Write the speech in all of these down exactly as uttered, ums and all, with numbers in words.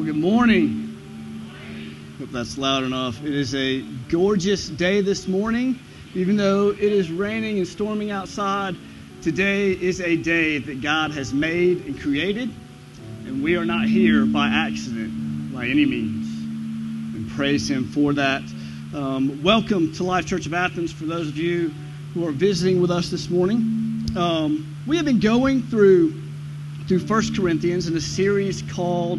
Well, good morning. Hope that's loud enough. It is a gorgeous day this morning. Even though it is raining and storming outside, today is a day that God has made and created, and we are not here by accident, by any means. And praise Him for that. Um, welcome to Life Church of Athens for those of you who are visiting with us this morning. Um, we have been going through through First Corinthians in a series called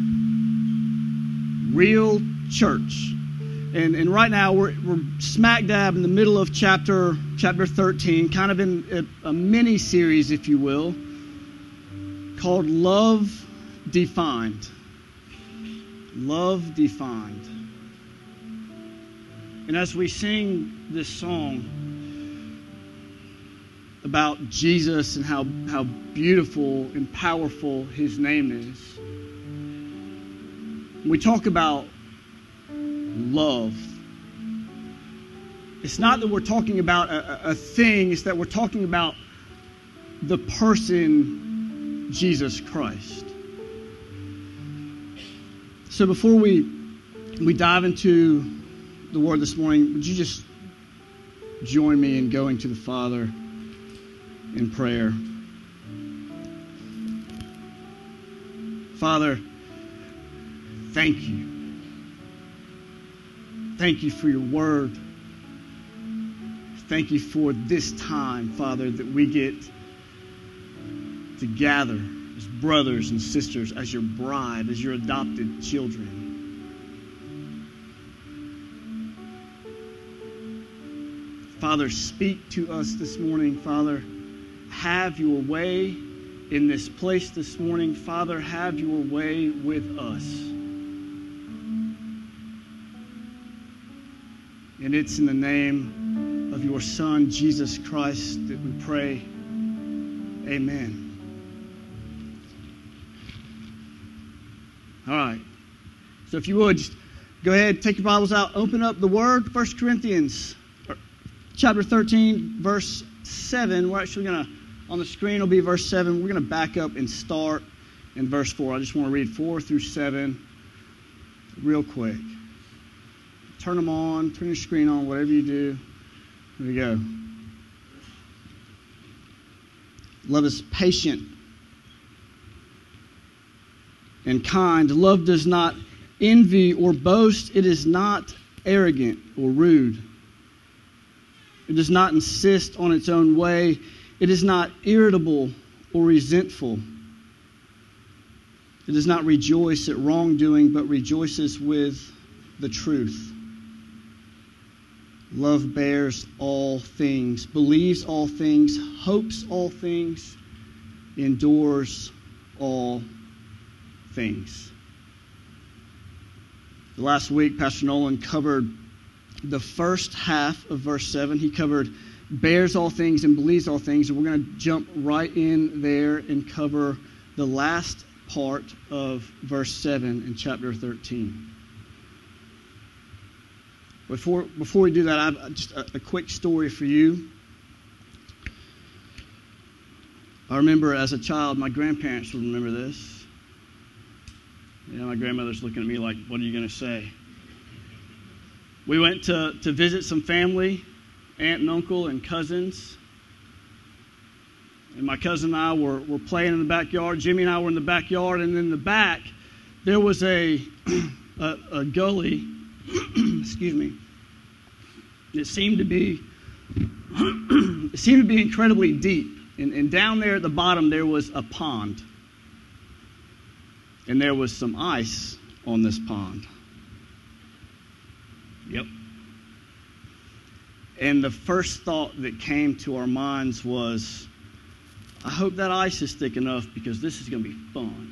Real Church. And, and right now we're, we're smack dab in the middle of chapter chapter thirteen, kind of in a, a mini series, if you will, called Love Defined. Love Defined. And as we sing this song about Jesus and how, how beautiful and powerful His name is, we talk about love. It's not that we're talking about a, a thing, it's that we're talking about the person Jesus Christ. So before we we dive into the Word this morning, would you just join me in going to the Father in prayer? Father, thank you. Thank you for your word. Thank you for this time, Father, that we get to gather as brothers and sisters, as your bride, as your adopted children. Father, speak to us this morning, Father. Have your way in this place this morning. Father, have your way with us. And it's in the name of your Son, Jesus Christ, that we pray. Amen. All right. So if you would, just go ahead, take your Bibles out, open up the Word, First Corinthians, chapter thirteen, verse seven. We're actually going to, on the screen will be verse seven. We're going to back up and start in verse four. I just want to read four through seven real quick. Turn them on, turn your screen on, whatever you do. Here we go. Love is patient and kind. Love does not envy or boast. It is not arrogant or rude. It does not insist on its own way. It is not irritable or resentful. It does not rejoice at wrongdoing, but rejoices with the truth. Love bears all things, believes all things, hopes all things, endures all things. Last week, Pastor Nolan covered the first half of verse seven. He covered bears all things and believes all things. And we're going to jump right in there and cover the last part of verse seven in chapter thirteen. Before before we do that, I have just a, a quick story for you. I remember as a child, my grandparents would remember this. You know, my grandmother's looking at me like, what are you going to say? We went to, to visit some family, aunt and uncle and cousins. And my cousin and I were, were playing in the backyard. Jimmy and I were in the backyard. And in the back, there was a, a, a gully. Excuse me. It seemed to be it seemed to be incredibly deep. And, and down there at the bottom there was a pond. And there was some ice on this pond. Yep. And the first thought that came to our minds was, I hope that ice is thick enough because this is going to be fun.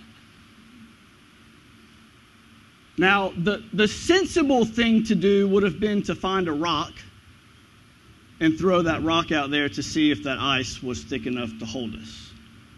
Now, the, the sensible thing to do would have been to find a rock and throw that rock out there to see if that ice was thick enough to hold us.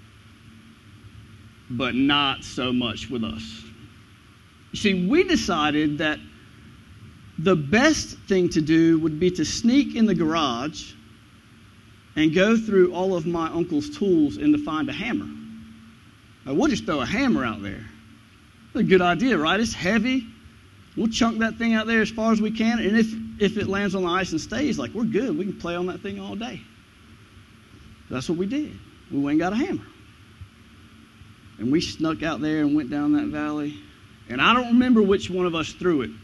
But not so much with us. You see, we decided that the best thing to do would be to sneak in the garage and go through all of my uncle's tools and to find a hammer. Now, we'll just throw a hammer out there. a good idea, right? It's heavy. We'll chunk that thing out there as far as we can. And if, if it lands on the ice and stays, like, we're good. We can play on that thing all day. That's what we did. We went and got a hammer. And we snuck out there and went down that valley. And I don't remember which one of us threw it.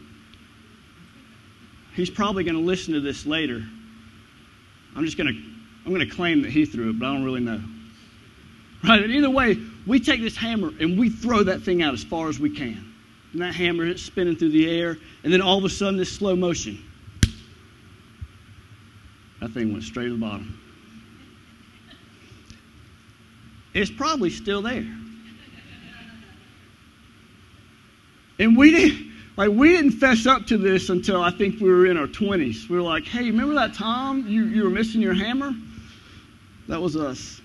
He's probably going to listen to this later. I'm just going to I'm going to claim that he threw it, but I don't really know. Right? And either way, we take this hammer and we throw that thing out as far as we can. And that hammer is spinning through the air. And then all of a sudden, this slow motion. That thing went straight to the bottom. It's probably still there. And we didn't, like, we didn't fess up to this until I think we were in our twenties. We were like, hey, remember that time you, you were missing your hammer? That was us.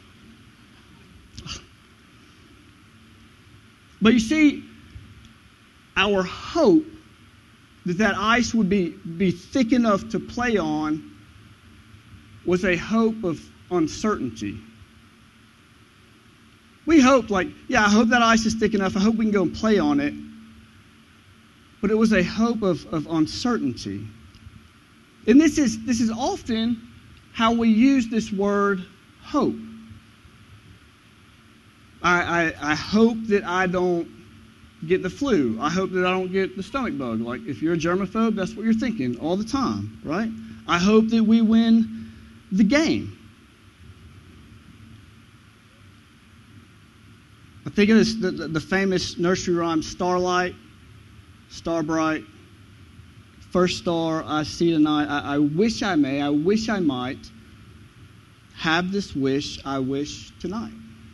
But you see, our hope that that ice would be, be thick enough to play on was a hope of uncertainty. We hoped, like, yeah, I hope that ice is thick enough. I hope we can go and play on it. But it was a hope of, of uncertainty. And this is, this is often how we use this word hope. I, I, I hope that I don't get the flu. I hope that I don't get the stomach bug. Like, if you're a germaphobe, that's what you're thinking all the time, right? I hope that we win the game. I think of this, the, the, the famous nursery rhyme, Starlight, Star bright, first star I see tonight. I, I wish I may, I wish I might have this wish I wish tonight.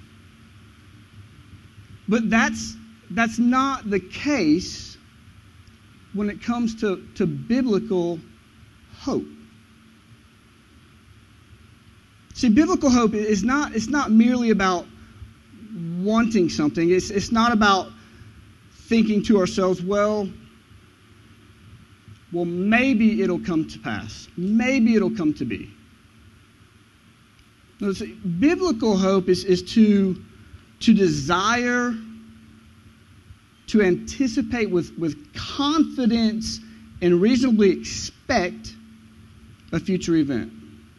But that's that's not the case when it comes to, to biblical hope. See, biblical hope is not it's not merely about wanting something. It's it's not about thinking to ourselves, well, well, maybe it'll come to pass. Maybe it'll come to be. No, see, biblical hope is, is to, to desire, to anticipate with, with confidence and reasonably expect a future event.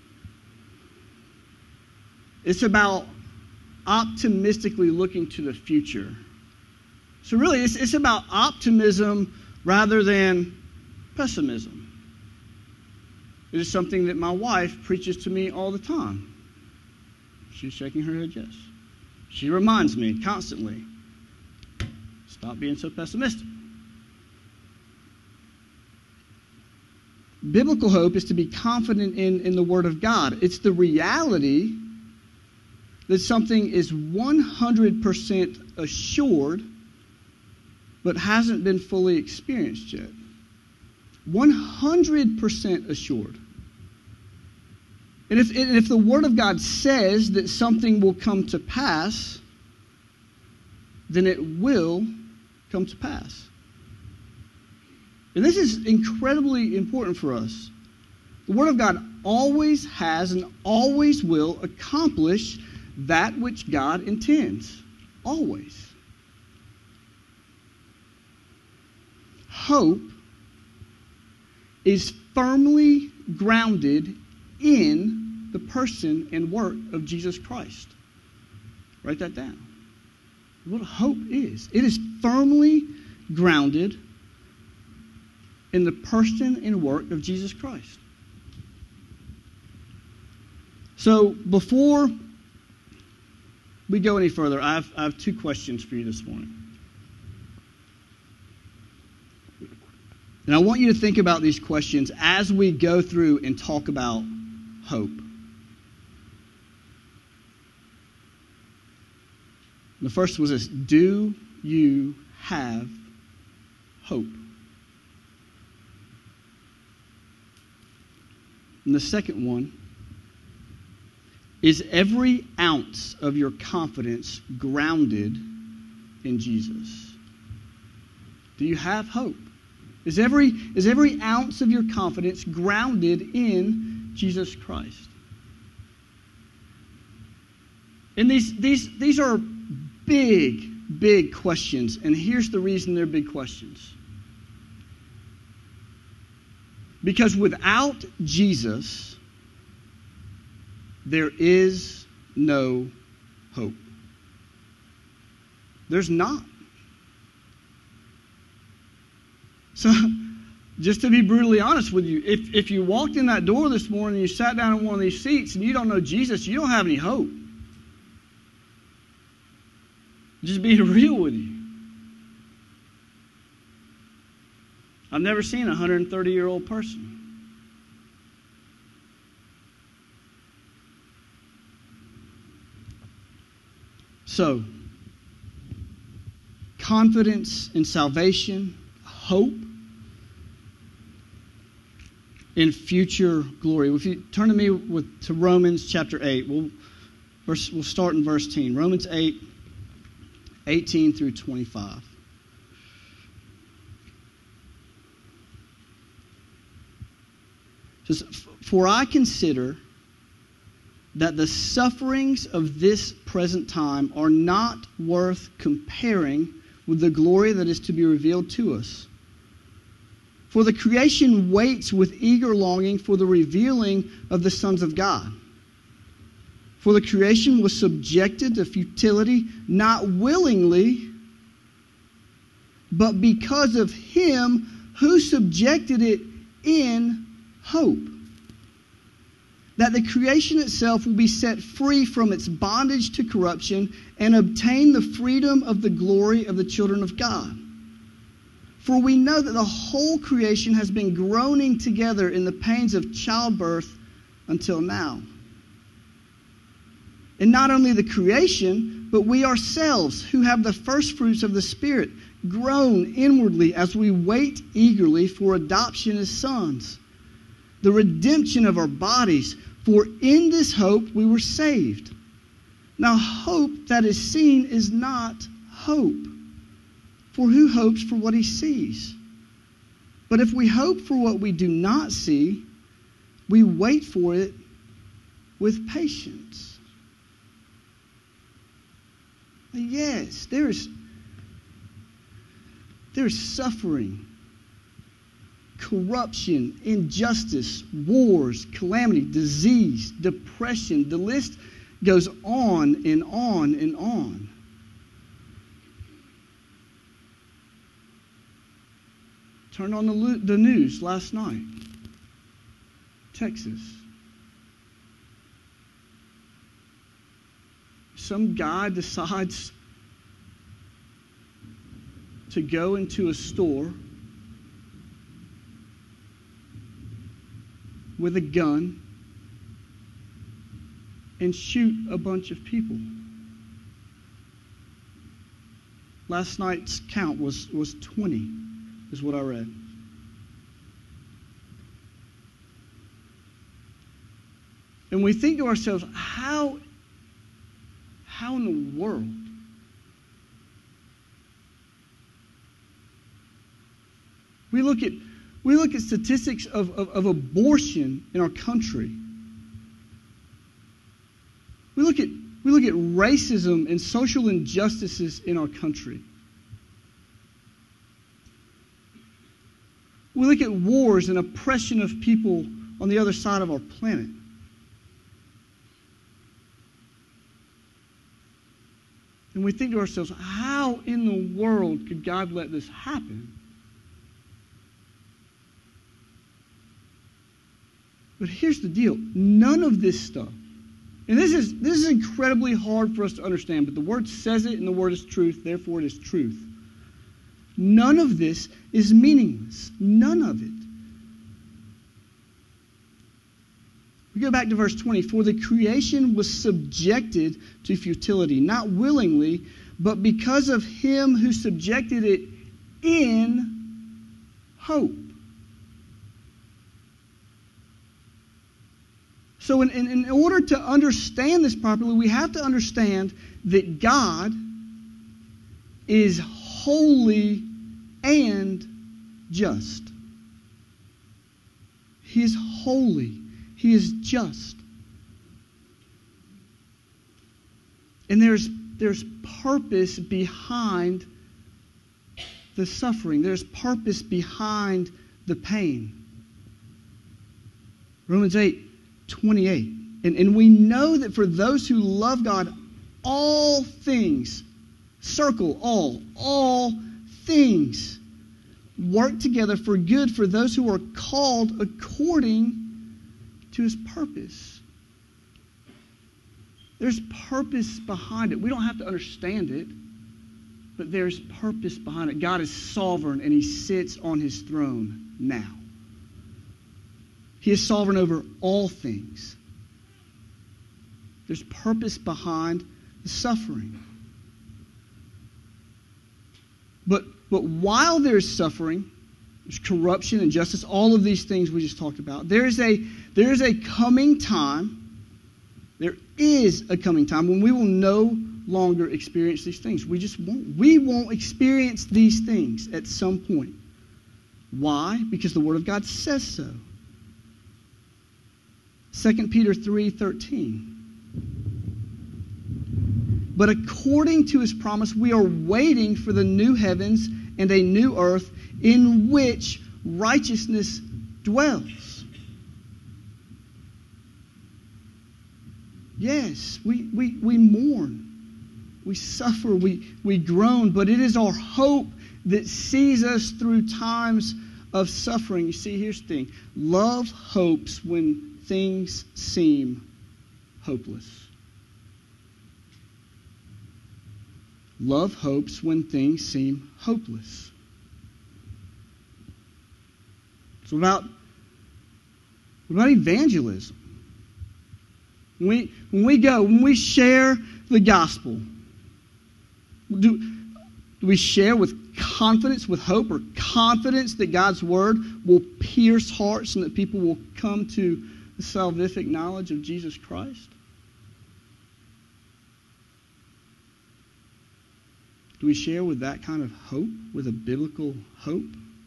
It's about optimistically looking to the future. So really, it's, it's about optimism rather than pessimism. It is something that my wife preaches to me all the time. She's shaking her head yes. She reminds me constantly, stop being so pessimistic. Biblical hope is to be confident in, in the Word of God. It's the reality that something is one hundred percent assured but hasn't been fully experienced yet. one hundred percent assured. And if, and if the Word of God says that something will come to pass, then it will come to pass. And this is incredibly important for us. The Word of God always has and always will accomplish that which God intends. Always. Hope is firmly grounded in the person and work of Jesus Christ. Write that down. What hope is. It is firmly grounded in the person and work of Jesus Christ. So before we go any further, I have, I have two questions for you this morning. And I want you to think about these questions as we go through and talk about hope. The first was this: do you have hope? And the second one: is every ounce of your confidence grounded in Jesus? Do you have hope? Is every, is every ounce of your confidence grounded in Jesus Christ? And these, these, these are big, big questions. And here's the reason they're big questions. Because without Jesus, there is no hope. There's not. So, just to be brutally honest with you, if, if you walked in that door this morning and you sat down in one of these seats and you don't know Jesus, you don't have any hope. Just being real with you. I've never seen a one hundred thirty-year-old person. So, confidence in salvation, hope in future glory. If you turn to me with, to Romans chapter eight, we'll, verse, we'll start in verse ten. Romans eight, eighteen through twenty-five. It says, "For I consider that the sufferings of this present time are not worth comparing with the glory that is to be revealed to us. For the creation waits with eager longing for the revealing of the sons of God. For the creation was subjected to futility, not willingly, but because of him who subjected it in hope, that the creation itself will be set free from its bondage to corruption and obtain the freedom of the glory of the children of God. For we know that the whole creation has been groaning together in the pains of childbirth until now. And not only the creation, but we ourselves, who have the first fruits of the Spirit, groan inwardly as we wait eagerly for adoption as sons, the redemption of our bodies. For in this hope we were saved. Now hope that is seen is not hope. For who hopes for what he sees? But if we hope for what we do not see, we wait for it with patience." Yes, there is, there is suffering, corruption, injustice, wars, calamity, disease, depression. The list goes on and on and on. Turned on the, lo- the news last night. Texas. Some guy decides to go into a store with a gun and shoot a bunch of people. Last night's count was, was twenty, is what I read. And we think to ourselves, how, how in the world we look at We look at statistics of, of, of abortion in our country. We look at we look at racism and social injustices in our country. We look at wars and oppression of people on the other side of our planet. And we think to ourselves, how in the world could God let this happen? But here's the deal. None of this stuff, and this is this is incredibly hard for us to understand, but the Word says it and the Word is truth, therefore it is truth. None of this is meaningless. None of it. We go back to verse twenty. For the creation was subjected to futility, not willingly, but because of him who subjected it in hope. So in, in, in order to understand this properly, we have to understand that God is holy and just. He is holy. He is just. And there's there's purpose behind the suffering. There's purpose behind the pain. Romans eight twenty-eight. And, and we know that for those who love God, all things, circle all, all things work together for good for those who are called according to his purpose. There's purpose behind it. We don't have to understand it, but there's purpose behind it. God is sovereign and he sits on his throne now. He is sovereign over all things. There's purpose behind the suffering. But, but while there's suffering, there's corruption, injustice, all of these things we just talked about, there is a, there is a coming time, there is a coming time when we will no longer experience these things. We just won't. We won't experience these things at some point. Why? Because the Word of God says so. Second Peter three thirteen. But according to his promise, we are waiting for the new heavens and a new earth in which righteousness dwells. Yes, we, we, we mourn, we suffer, we, we groan, but it is our hope that sees us through times of suffering. You see, here's the thing. Love hopes when things seem hopeless. Love hopes when things seem hopeless. So about, what about evangelism? When we, when we go, when we share the gospel, do, do we share with confidence, with hope, or confidence that God's word will pierce hearts and that people will come to the salvific knowledge of Jesus Christ? Do we share with that kind of hope, with a biblical hope?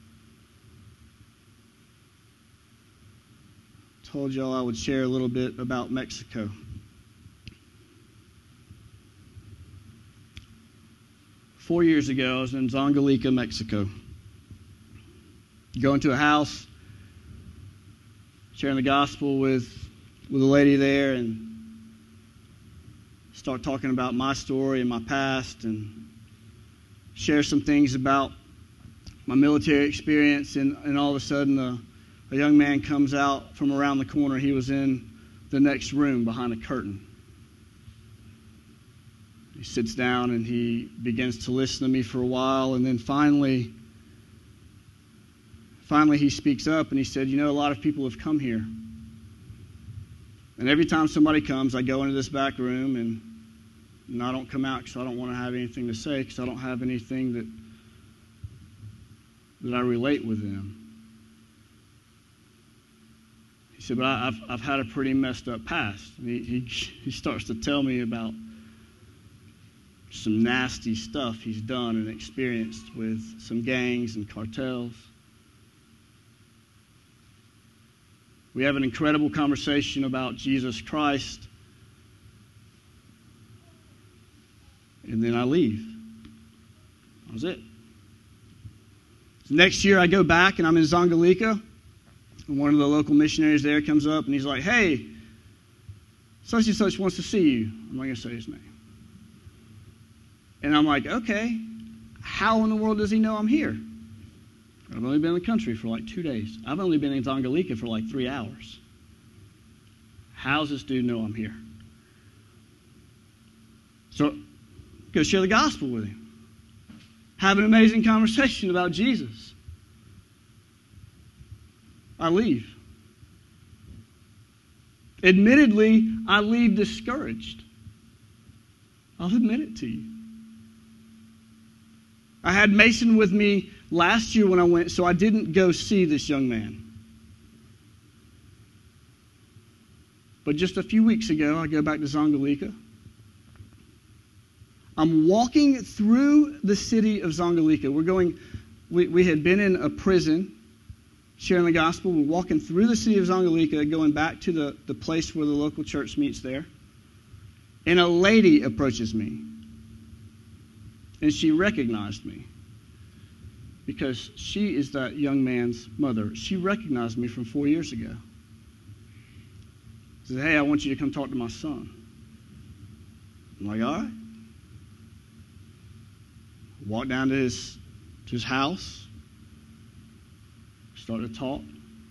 I told y'all I would share a little bit about Mexico. Four years ago, I was in Zongolica, Mexico. Going to a house, sharing the gospel with, with a lady there, and start talking about my story and my past, and share some things about my military experience, and, and all of a sudden a, a young man comes out from around the corner. He was in the next room behind a curtain. He sits down and he begins to listen to me for a while, and then finally, finally he speaks up and he said, you know, a lot of people have come here. And every time somebody comes, I go into this back room and And I don't come out because I don't want to have anything to say, because I don't have anything that that I relate with them. He said, but I, I've I've had a pretty messed up past. And he, he he starts to tell me about some nasty stuff he's done and experienced with some gangs and cartels. We have an incredible conversation about Jesus Christ. And then I leave. That was it. So next year I go back and I'm in Zongolica. And one of the local missionaries there comes up and he's like, hey, such and such wants to see you. I'm not going to say his name. And I'm like, okay, how in the world does he know I'm here? I've only been in the country for like two days. I've only been in Zongolica for like three hours. How does this dude know I'm here? So go share the gospel with him. Have an amazing conversation about Jesus. I leave. Admittedly, I leave discouraged. I'll admit it to you. I had Mason with me last year when I went, so I didn't go see this young man. But just a few weeks ago, I go back to Zongolica. I'm walking through the city of Zongolica. We're going, we, we had been in a prison sharing the gospel. We're walking through the city of Zongolica, going back to the, the place where the local church meets there. And a lady approaches me. And she recognized me because she is that young man's mother. She recognized me from four years ago. She said, hey, I want you to come talk to my son. I'm like, all right. Walked down to his, to his house, started to talk.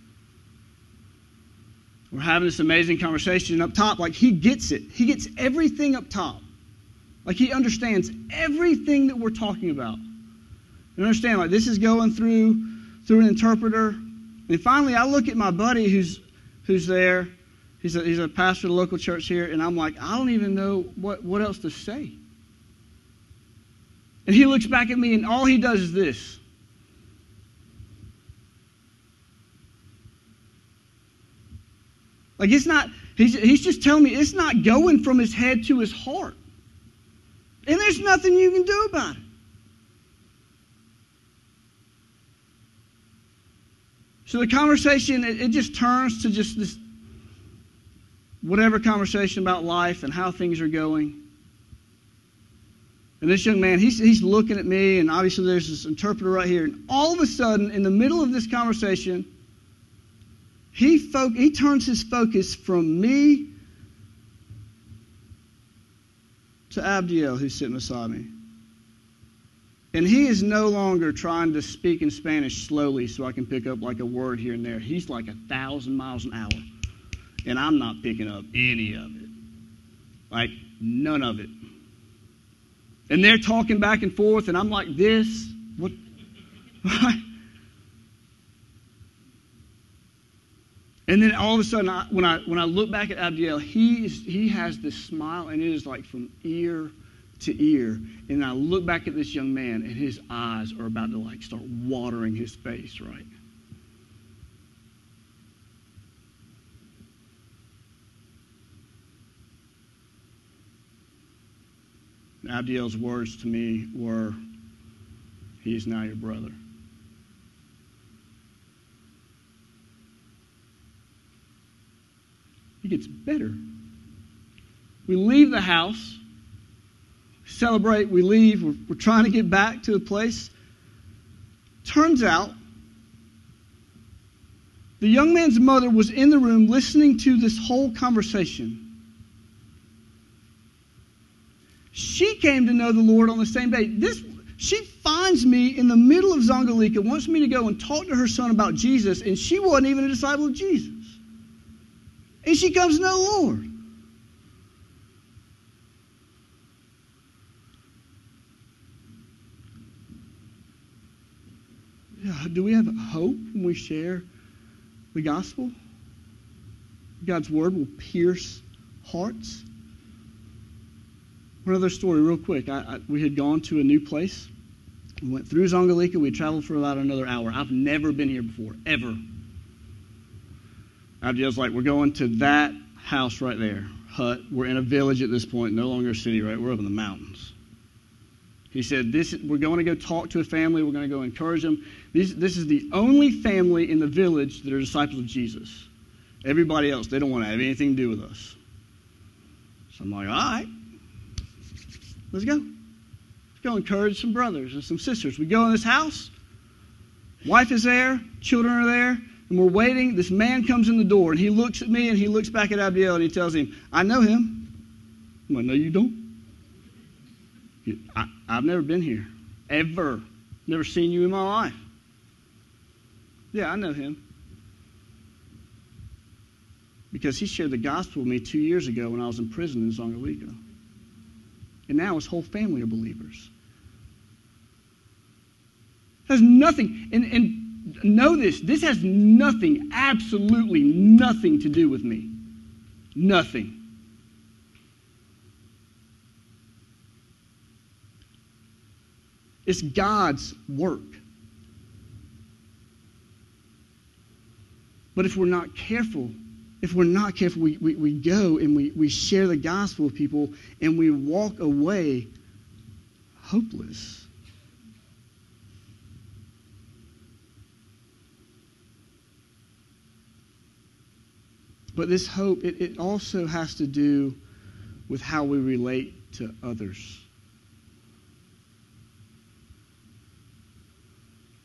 We're having this amazing conversation up top. Like, he gets it. He gets everything up top. Like, he understands everything that we're talking about. You understand, like, this is going through through an interpreter. And finally, I look at my buddy who's who's there. He's a, he's a pastor of the local church here. And I'm like, I don't even know what, what else to say. And he looks back at me, and all he does is this. Like, it's not, he's, he's just telling me it's not going from his head to his heart. And there's nothing you can do about it. So the conversation, it, it just turns to just this whatever conversation about life and how things are going. And this young man, he's, he's looking at me, and obviously there's this interpreter right here. And all of a sudden, in the middle of this conversation, he, fo- he turns his focus from me to Abdiel, who's sitting beside me. And he is no longer trying to speak in Spanish slowly so I can pick up like a word here and there. He's like a thousand miles an hour. And I'm not picking up any of it. Like, none of it. And they're talking back and forth, and I'm like this. What? And then all of a sudden, I, when I when I look back at Abdiel, he is, he has this smile, and it is like from ear to ear. And I look back at this young man, and his eyes are about to like start watering his face, right? Abdiel's words to me were, he is now your brother. It gets better. We leave the house, celebrate, we leave, we're, we're trying to get back to the place. Turns out, the young man's mother was in the room listening to this whole conversation. She came to know the Lord on the same day. This, she finds me in the middle of Zongolica, wants me to go and talk to her son about Jesus, and she wasn't even a disciple of Jesus. And she comes to know the Lord. Yeah, do we have hope when we share the gospel? God's word will pierce hearts. One other story real quick. I, I, we had gone to a new place. We went through Zongolica. We traveled for about another hour. I've never been here before, ever. Abdiel's like, we're going to that house right there, hut. We're in a village at this point, no longer a city, right? We're up in the mountains. He said, "This we're going to go talk to a family. We're going to go encourage them. This, this is the only family in the village that are disciples of Jesus. Everybody else, they don't want to have anything to do with us." So I'm like, all right. Let's go. Let's go encourage some brothers and some sisters. We go in this house. Wife is there. Children are there. And we're waiting. This man comes in the door, and he looks at me, and he looks back at Abdiel, and he tells him, "I know him." I'm like, "No, you don't. I, I've never been here. Ever. Never seen you in my life." "Yeah, I know him." Because he shared the gospel with me two years ago when I was in prison in Zongolica. And now his whole family are believers. Has nothing, and, and know this, this has nothing, absolutely nothing to do with me. Nothing. It's God's work. But if we're not careful, if we're not careful, we, we, we go and we, we share the gospel with people and we walk away hopeless. But this hope, it, it also has to do with how we relate to others.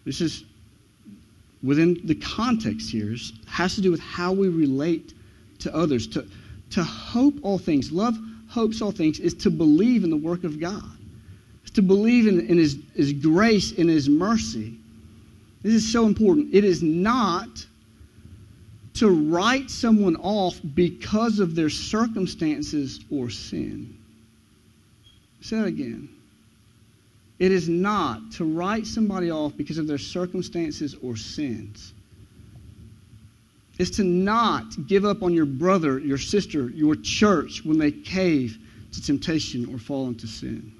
This is within the context here. It has to do with how we relate to others. To, to hope all things, love hopes all things, is to believe in the work of God. It's to believe in, in his, his grace and his mercy. This is so important. It is not to write someone off because of their circumstances or sin. Say that again. It is not to write somebody off because of their circumstances or sins. It's to not give up on your brother, your sister, your church when they cave to temptation or fall into sin.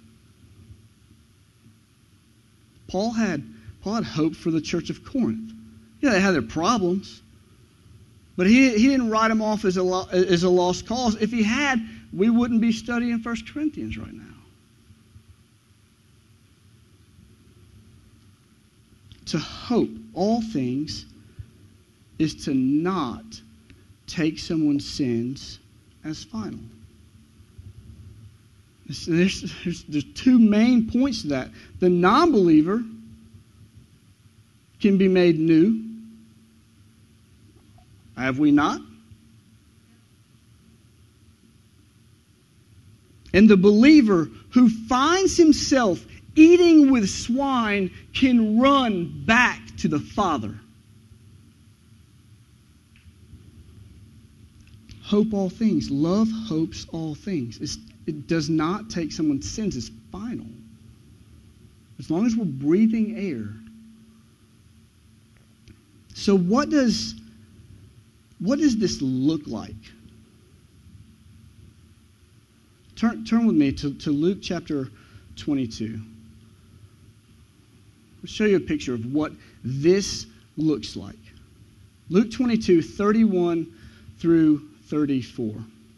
Paul had, Paul had hope for the church of Corinth. Yeah, they had their problems. But he, he didn't write them off as a, lo, as a lost cause. If he had, we wouldn't be studying First Corinthians right now. To hope all things is to not take someone's sins as final. There's, there's, there's two main points to that. The non-believer can be made new. Have we not? And the believer who finds himself eating with swine can run back to the Father. Hope all things. Love hopes all things. It's, it does not take someone's sins as final. As long as we're breathing air. So what does, what does this look like? Turn, turn with me to, to Luke chapter twenty-two. I'll show you a picture of what this looks like. Luke twenty-two, thirty-one through thirty-four.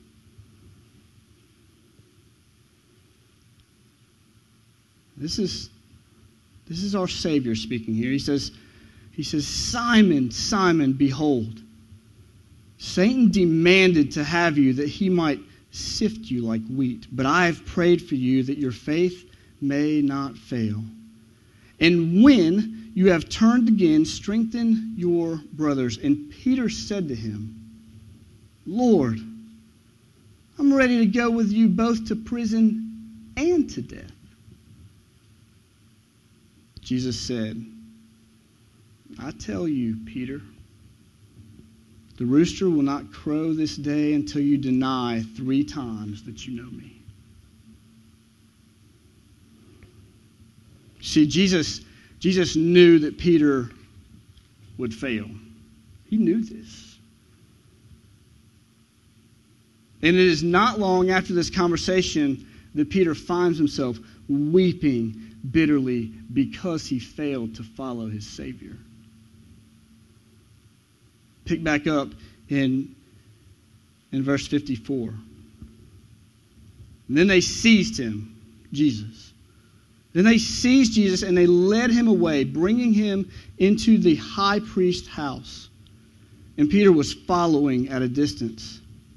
This is, this is our Savior speaking here. He says, he says, Simon, Simon, behold, Satan demanded to have you that he might sift you like wheat, but I have prayed for you that your faith may not fail. And when you have turned again, strengthen your brothers. And Peter said to him, Lord, I'm ready to go with you both to prison and to death. Jesus said, I tell you, Peter, the rooster will not crow this day until you deny three times that you know me. See, Jesus, Jesus knew that Peter would fail. He knew this. And it is not long after this conversation that Peter finds himself weeping bitterly because he failed to follow his Savior. Pick back up in, in verse fifty-four. And then they seized him, Jesus. Then they seized Jesus and they led him away, bringing him into the high priest's house. And Peter was following at a distance.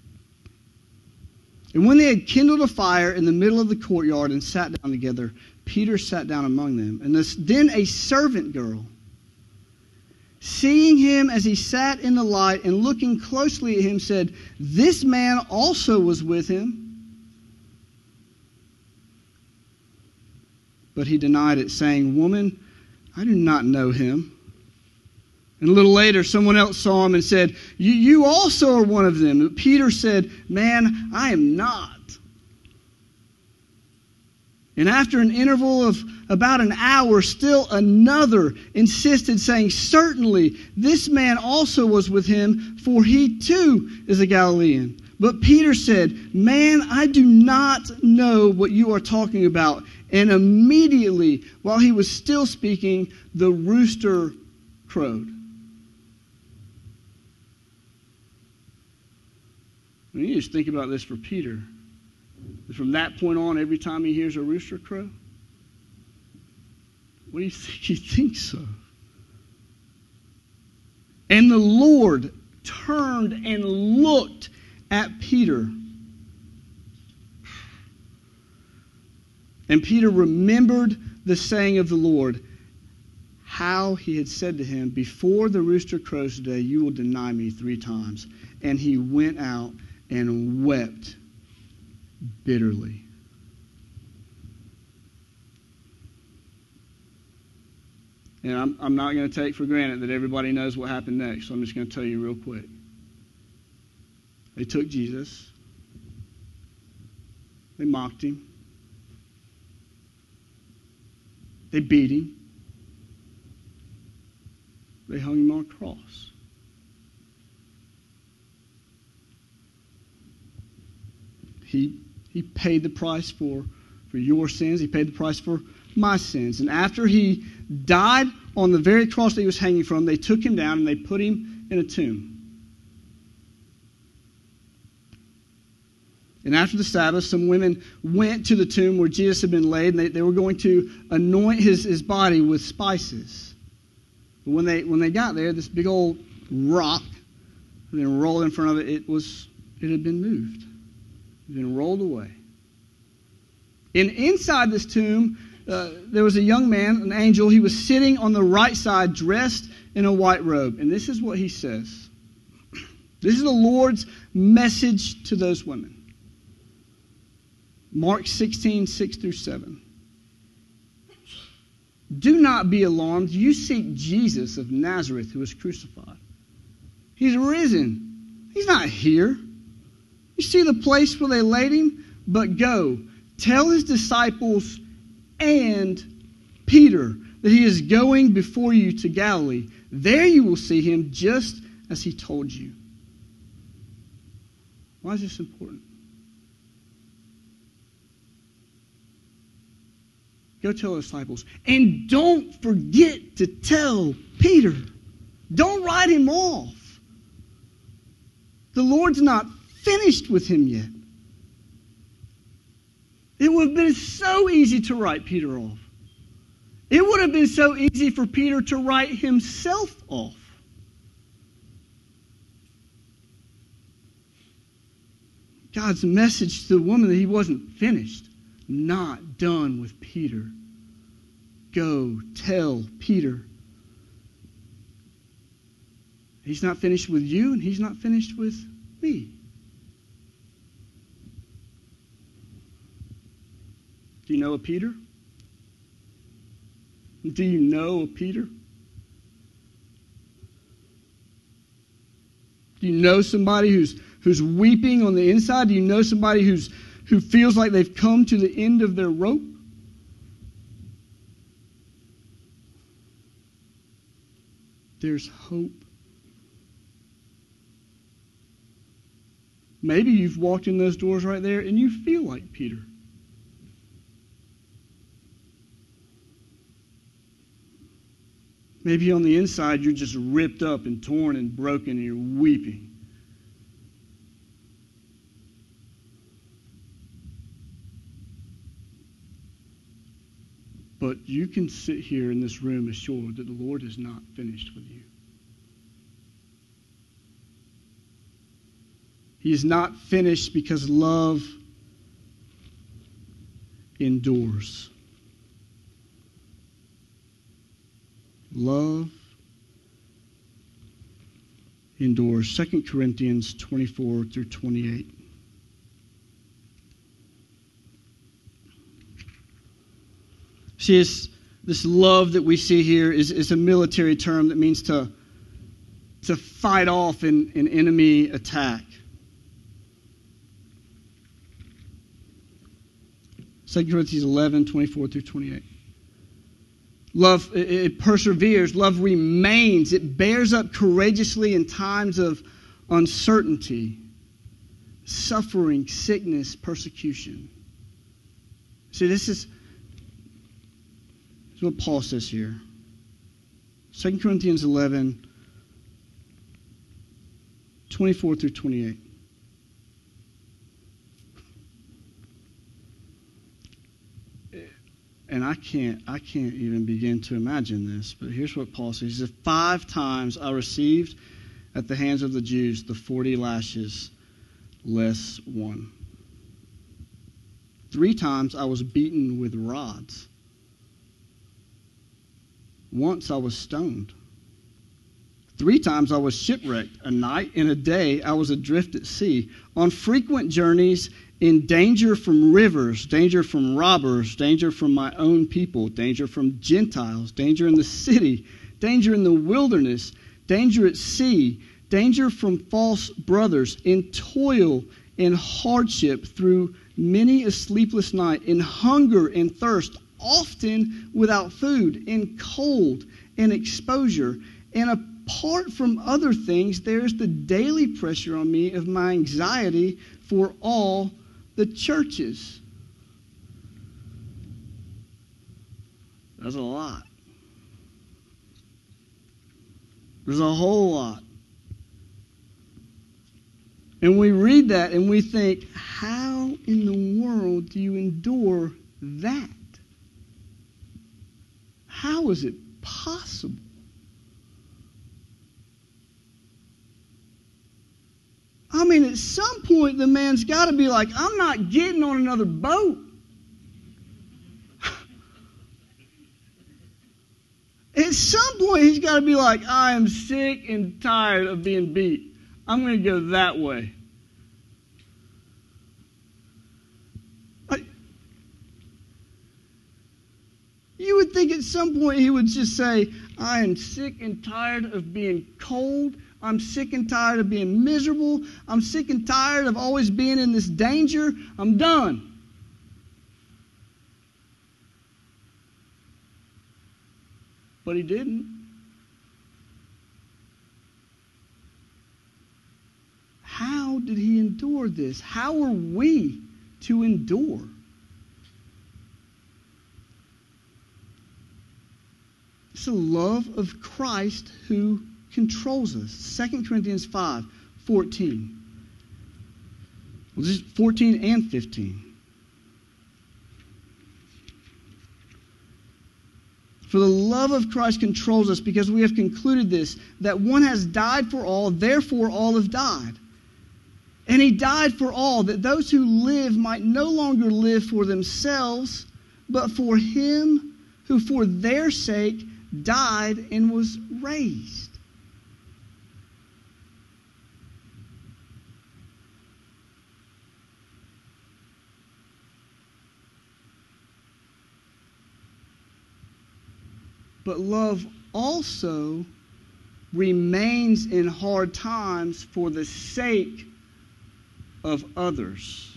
And when they had kindled a fire in the middle of the courtyard and sat down together, Peter sat down among them. And this, then a servant girl, seeing him as he sat in the light and looking closely at him, said, This man also was with him. But he denied it, saying, Woman, I do not know him. And a little later, someone else saw him and said, You, you also are one of them. But Peter said, Man, I am not. And after an interval of about an hour, still another insisted, saying, Certainly, this man also was with him, for he too is a Galilean. But Peter said, Man, I do not know what you are talking about. And immediately, while he was still speaking, the rooster crowed. I mean, you just think about this for Peter. From that point on, every time he hears a rooster crow, what do you think he thinks of? And the Lord turned and looked at Peter. And Peter remembered the saying of the Lord, how he had said to him, "Before the rooster crows today, you will deny me three times." And he went out and wept bitterly. And I'm, I'm not going to take for granted that everybody knows what happened next, so I'm just going to tell you real quick. They took Jesus. They mocked him. They beat him. They hung him on a cross. He, he paid the price for, for your sins. He paid the price for my sins. And after he died on the very cross that he was hanging from, they took him down and they put him in a tomb. And after the Sabbath, some women went to the tomb where Jesus had been laid, and they, they were going to anoint his, his body with spices. But when they when they got there, this big old rock had been rolled in front of it. It was it had been moved. It had been rolled away. And inside this tomb, uh, there was a young man, an angel. He was sitting on the right side, dressed in a white robe. And this is what he says. This is the Lord's message to those women. Mark sixteen, six through seven. "Do not be alarmed. You seek Jesus of Nazareth who was crucified. He's risen. He's not here. You see the place where they laid him? But go, tell his disciples and Peter that he is going before you to Galilee. There you will see him just as he told you." Why is this important? Go tell the disciples. And don't forget to tell Peter. Don't write him off. The Lord's not finished with him yet. It would have been so easy to write Peter off. It would have been so easy for Peter to write himself off. God's message to the woman that he wasn't finished. Not done with Peter. Go tell Peter. He's not finished with you, and he's not finished with me. Do you know a Peter? Do you know a Peter? Do you know somebody who's who's weeping on the inside? Do you know somebody who's who feels like they've come to the end of their rope? There's hope. Maybe you've walked in those doors right there and you feel like Peter. Maybe on the inside you're just ripped up and torn and broken and you're weeping. But you can sit here in this room assured that the Lord is not finished with you. He is not finished because love endures. Love endures. Second Corinthians twenty-four through twenty-eight. See, this, this love that we see here is, is a military term that means to, to fight off an, an enemy attack. Second Corinthians eleven, twenty-four through twenty-eight. Love, it, it perseveres. Love remains. It bears up courageously in times of uncertainty, suffering, sickness, persecution. See, this is... This is what Paul says here. Second Corinthians eleven, twenty-four through twenty-eight. And I can't, I can't even begin to imagine this, but here's what Paul says. He says, "Five times I received at the hands of the Jews the forty lashes less one. Three times I was beaten with rods. Once I was stoned. Three times I was shipwrecked. A night and a day I was adrift at sea. On frequent journeys, in danger from rivers, danger from robbers, danger from my own people, danger from Gentiles, danger in the city, danger in the wilderness, danger at sea, danger from false brothers, in toil and hardship through many a sleepless night, in hunger and thirst, often without food, in cold and exposure. And apart from other things, there's the daily pressure on me of my anxiety for all the churches. That's a lot. There's a whole lot. And we read that and we think, how in the world do you endure that? How is it possible? I mean, at some point, the man's got to be like, I'm not getting on another boat. At some point, he's got to be like, I am sick and tired of being beat. I'm going to go that way. I, you would think at some point he would just say, I am sick and tired of being cold. I'm sick and tired of being miserable. I'm sick and tired of always being in this danger. I'm done. But he didn't. How did he endure this? How are we to endure? It's the love of Christ who controls us. Second Corinthians five fourteen. Well, just fourteen and fifteen. For the love of Christ controls us, because we have concluded this, that one has died for all, therefore all have died. And he died for all, that those who live might no longer live for themselves, but for him who for their sake died and was raised. But love also remains in hard times for the sake of others.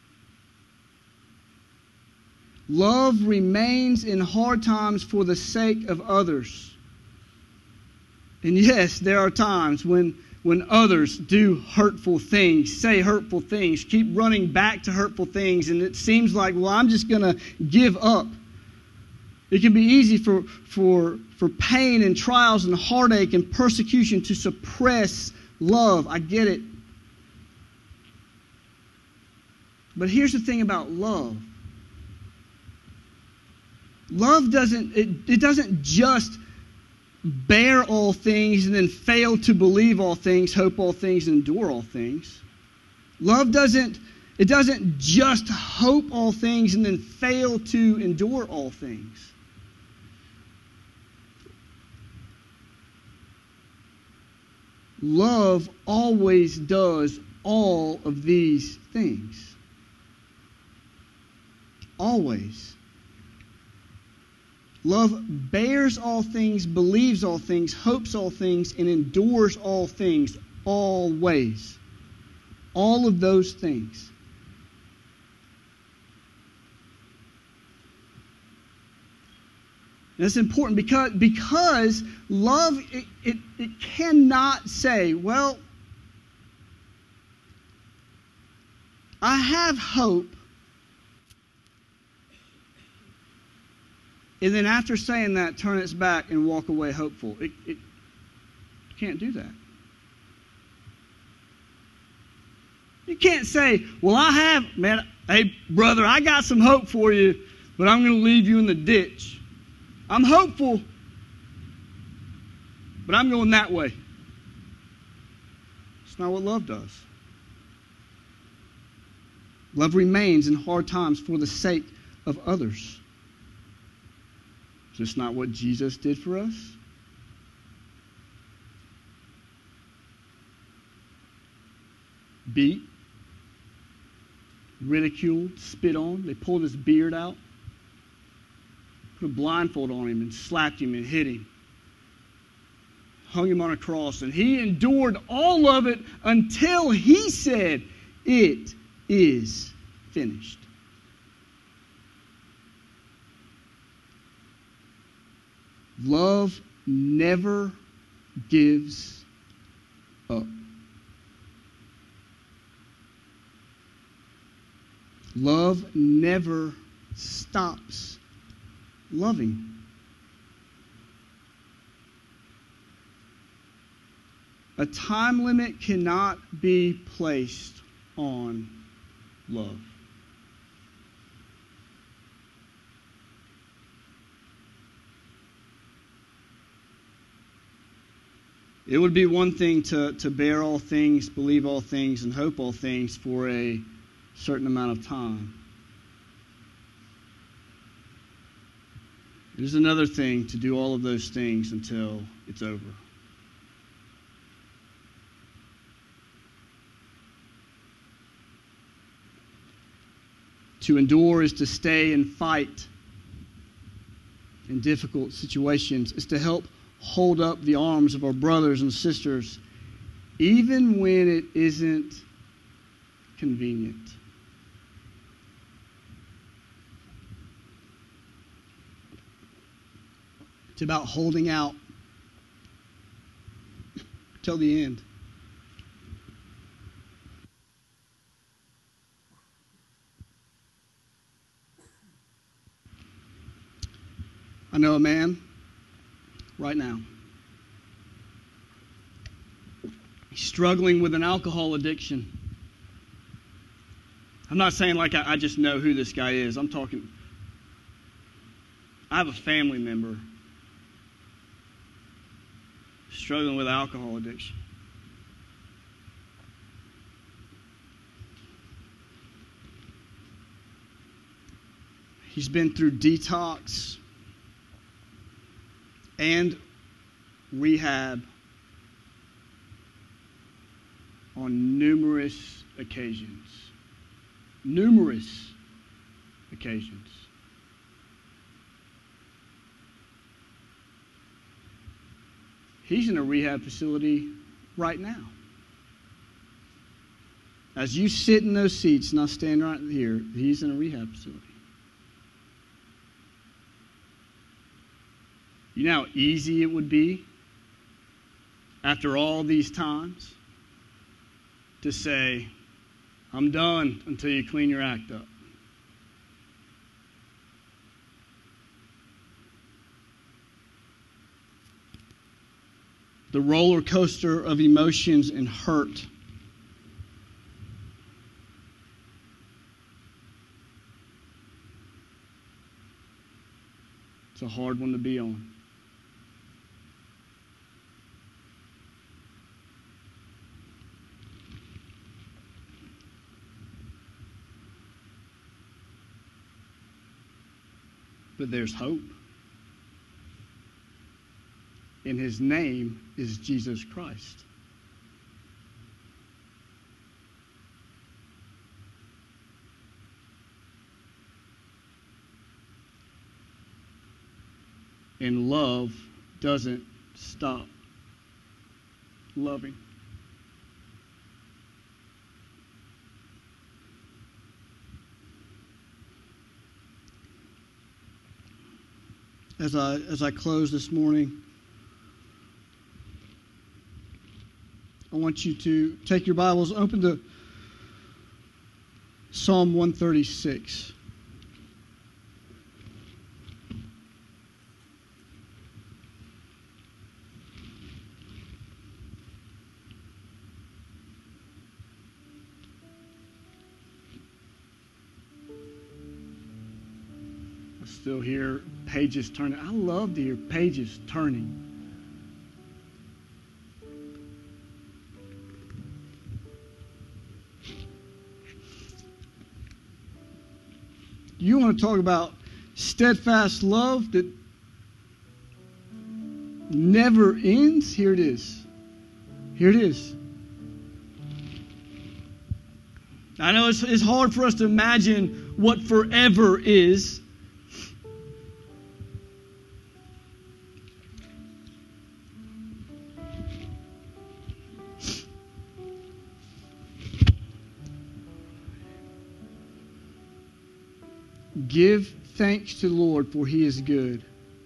Love remains in hard times for the sake of others. And yes, there are times when, when others do hurtful things, say hurtful things, keep running back to hurtful things, and it seems like, well, I'm just going to give up. It can be easy for, for, for pain and trials and heartache and persecution to suppress love. I get it. But here's the thing about love. Love doesn't, it, it doesn't just bear all things and then fail to believe all things, hope all things, and endure all things. Love doesn't, it doesn't just hope all things and then fail to endure all things. Love always does all of these things. Always. Love bears all things, believes all things, hopes all things, and endures all things. Always. All of those things. That's important because, because love, it, it, it cannot say, well, I have hope, and then after saying that, turn its back and walk away hopeful. It, it can't do that. You can't say, well, I have, man, hey, brother, I got some hope for you, but I'm going to leave you in the ditch. I'm hopeful, but I'm going that way. It's not what love does. Love remains in hard times for the sake of others. Is this not what Jesus did for us? Beat, ridiculed, spit on. They pulled his beard out, put a blindfold on him and slapped him and hit him. Hung him on a cross. And he endured all of it until he said, "It is finished." Love never gives up. Love never stops loving. A time limit cannot be placed on love. It would be one thing to, to bear all things, believe all things, and hope all things for a certain amount of time. It is another thing to do all of those things until it's over. To endure is to stay and fight in difficult situations. It's to help hold up the arms of our brothers and sisters, even when it isn't convenient. It's about holding out till the end. I know a man right now. He's struggling with an alcohol addiction. I'm not saying like I, I just know who this guy is. I'm talking, I have a family member struggling with alcohol addiction. He's been through detox and rehab on numerous occasions. Numerous occasions. He's in a rehab facility right now. As you sit in those seats, and I stand right here, he's in a rehab facility. You know how easy it would be after all these times to say, "I'm done," until you clean your act up. The roller coaster of emotions and hurt. It's a hard one to be on. But there's hope. And his name is Jesus Christ. And love doesn't stop loving. As I as I close this morning, I want you to take your Bibles, open to Psalm one thirty-six. I still hear pages turning. I love to hear pages turning. You want to talk about steadfast love that never ends. Here it is. Here it is. I know it's, it's hard for us to imagine what forever is. Give thanks to the Lord, for He is good.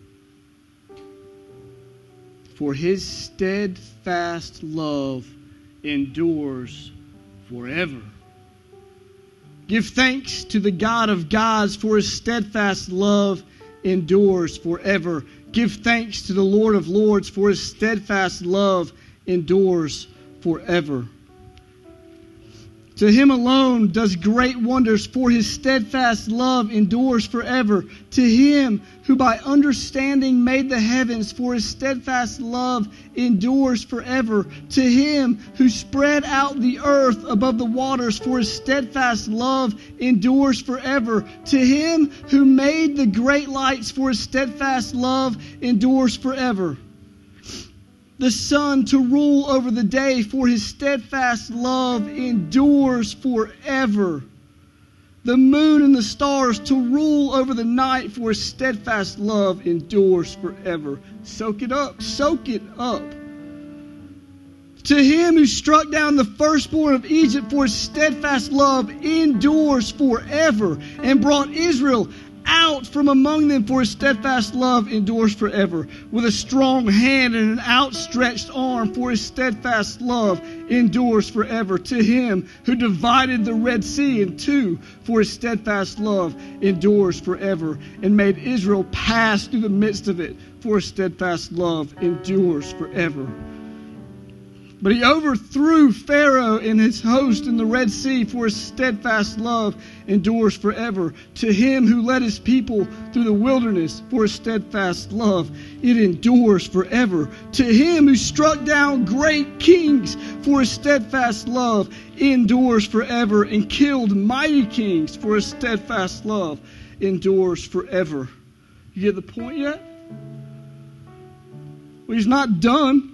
For His steadfast love endures forever. Give thanks to the God of gods, for His steadfast love endures forever. Give thanks to the Lord of lords, for His steadfast love endures forever. To Him alone does great wonders, for His steadfast love endures forever. To Him who by understanding made the heavens, for His steadfast love endures forever. To Him who spread out the earth above the waters, for His steadfast love endures forever. To Him who made the great lights, for His steadfast love endures forever. The sun to rule over the day, for His steadfast love endures forever. The moon and the stars to rule over the night, for His steadfast love endures forever. Soak it up, soak it up. To Him who struck down the firstborn of Egypt, for His steadfast love endures forever, and brought Israel out from among them, for His steadfast love endures forever. With a strong hand and an outstretched arm, for His steadfast love endures forever. To Him who divided the Red Sea in two, for His steadfast love endures forever, and made Israel pass through the midst of it, for His steadfast love endures forever. But He overthrew Pharaoh and his host in the Red Sea, for His steadfast love endures forever. To Him who led His people through the wilderness, for His steadfast love, it endures forever. To Him who struck down great kings, for His steadfast love endures forever, and killed mighty kings, for His steadfast love endures forever. You get the point yet? Well, He's not done.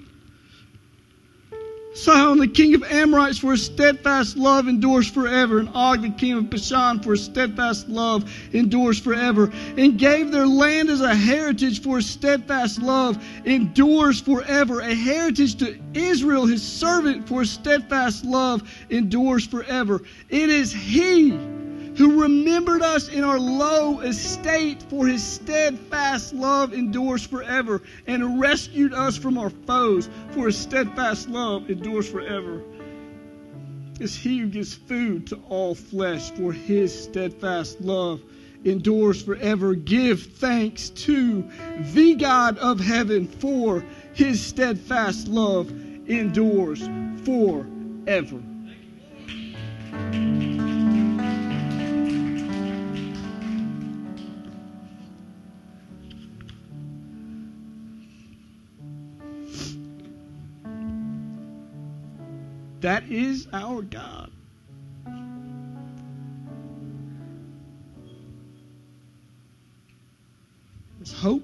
Sihon, the king of Amorites, for His steadfast love endures forever. And Og, the king of Bashan, for His steadfast love endures forever. And gave their land as a heritage, for His steadfast love endures forever. A heritage to Israel, His servant, for His steadfast love endures forever. It is He who remembered us in our low estate, for His steadfast love endures forever, and rescued us from our foes, for His steadfast love endures forever. It's He who gives food to all flesh, for His steadfast love endures forever. Give thanks to the God of heaven, for His steadfast love endures forever. That is our God. It's hope.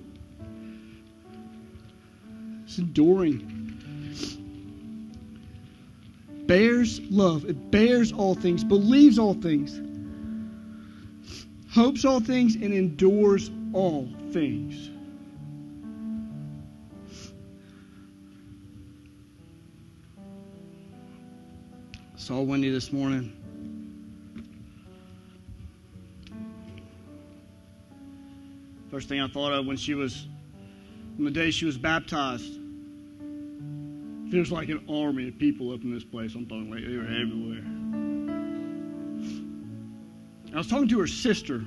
It's enduring. Bears love. It bears all things, believes all things, hopes all things, and endures all things. Saw Wendy this morning. First thing I thought of when she was, on the day she was baptized, there's like an army of people up in this place. I'm talking like they were everywhere. I was talking to her sister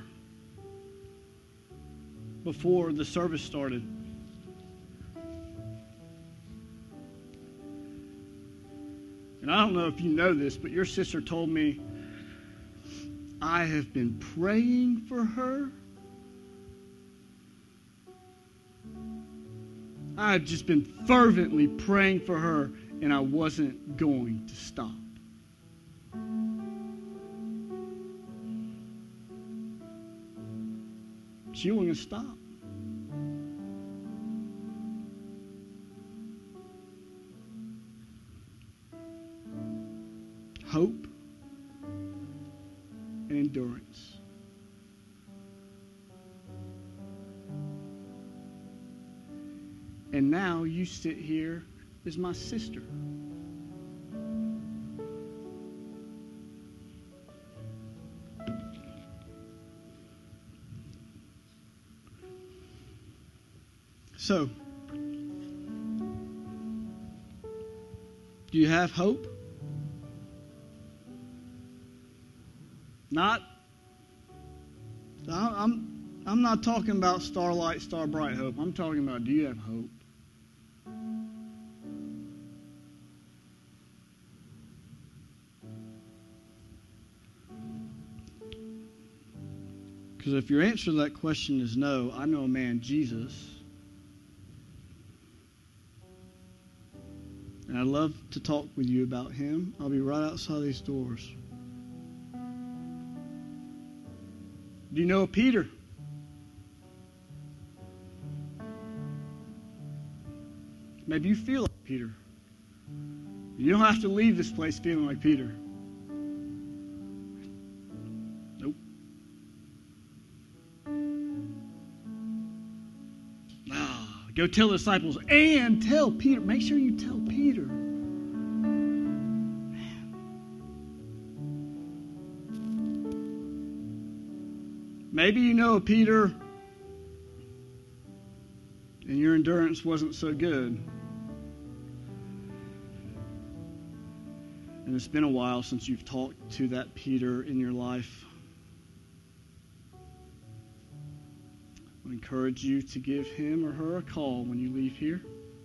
before the service started. And I don't know if you know this, but your sister told me, I have been praying for her. I've just been fervently praying for her, and I wasn't going to stop. She wasn't going to stop. hope and endurance. And now you sit here as my sister. So, do you have hope? Not, I'm, I'm not talking about starlight, star bright hope. I'm talking about, do you have hope? Because if your answer to that question is no, I know a man, Jesus, and I'd love to talk with you about him. I'll be right outside these doors. Do you know a Peter? Maybe you feel like Peter. You don't have to leave this place feeling like Peter. Nope. Ah, go tell the disciples and tell Peter. Make sure you tell Peter. Maybe you know Peter and your endurance wasn't so good. And it's been a while since you've talked to that Peter in your life. I encourage you to give him or her a call when you leave here.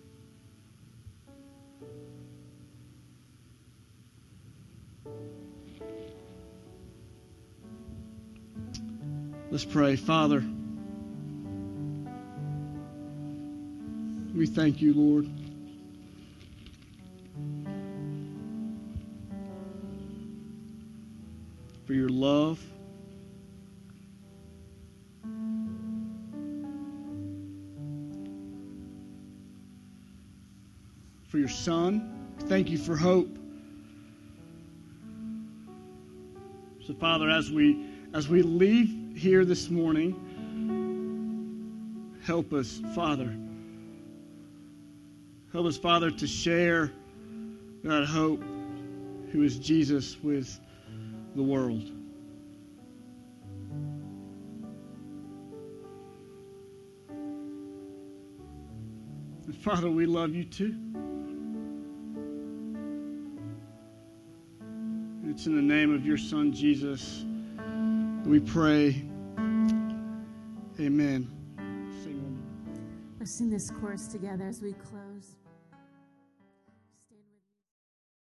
Let's pray. Father, we thank you, Lord, for your love, for your Son. Thank you for hope. So, Father, as we as we leave here this morning, help us, Father. Help us, Father, to share that hope, who is Jesus, with the world. And Father, we love you too. It's in the name of your Son, Jesus, that we pray. Amen. Let's sing this chorus together as we close.